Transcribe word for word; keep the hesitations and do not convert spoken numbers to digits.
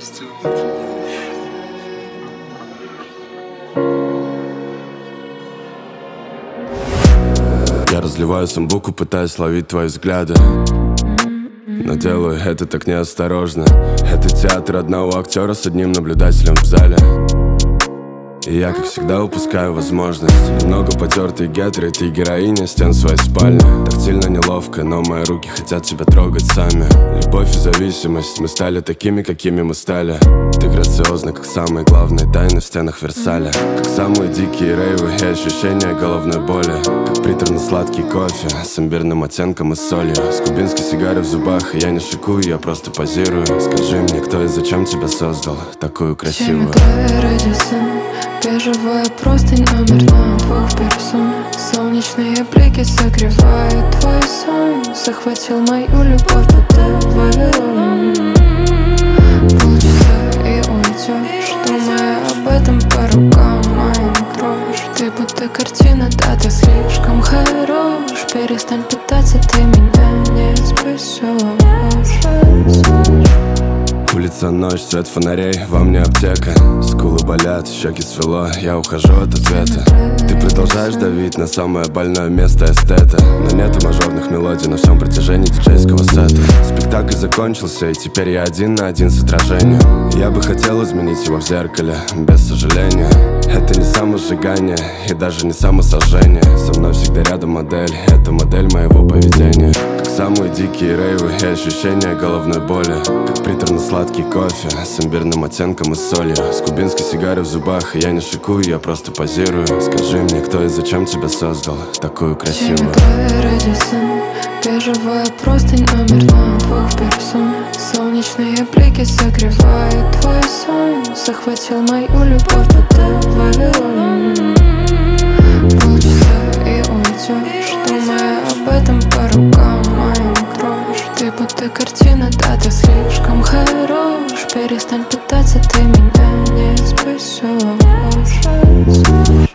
Я разливаю самбуку, пытаюсь ловить твои взгляды, но делаю это так неосторожно. Это театр одного актера с одним наблюдателем в зале. И я, как всегда, упускаю возможность. Немного потертый гетеры, ты героиня стен своей спальни. Тактильно неловко, но мои руки хотят тебя трогать сами. Любовь и зависимость, мы стали такими, какими мы стали. Ты грациозна, как самые главные тайны в стенах Версаля. Как самые дикие рейвы и ощущения головной боли. Как приторно-сладкий кофе с имбирным оттенком и солью. С кубинской сигарой в зубах, и я не шикую, я просто позирую. Скажи мне, кто и зачем тебя создал такую красивую? Бежевая простынь, номер на двух персон. Солнечные блики согревают твой сон. Захватил мою любовь под ТВ. Полчаса и уйдешь, думая об этом по рукам моим кровь. Ты будто картина, да ты слишком хорош. Перестань пытаться, ты меня не спасешь. Улица, ночь, свет фонарей, во мне аптека. Скулы болят, щеки свело, я ухожу от ответа. Ты продолжаешь давить на самое больное место эстета. Но нету мажорных мелодий на всем протяжении диджейского сета. Спектакль закончился, и теперь я один на один с отражением. Я бы хотел изменить его в зеркале, без сожаления. Это не самосжигание и даже не самосожжение. Со мной всегда рядом модель, это модель моего поведения. Как самые дикие рейвы и ощущения головной боли. Как приторно-сладкий кофе с имбирным оттенком и солью. С кубинской сигарой в зубах, и я не шикую, я просто позирую. Скажи мне, кто и зачем тебя создал такую красивую? Бежевая простынь, номер на двух персон. Солнечные блики согревают твой сон. Захватил мою любовь под ТВ. Полчаса и уйдешь, думая об этом по рукам моим кровь. Ты будто картина, да ты слишком хорош. Перестань пытаться, ты меня не спасешь.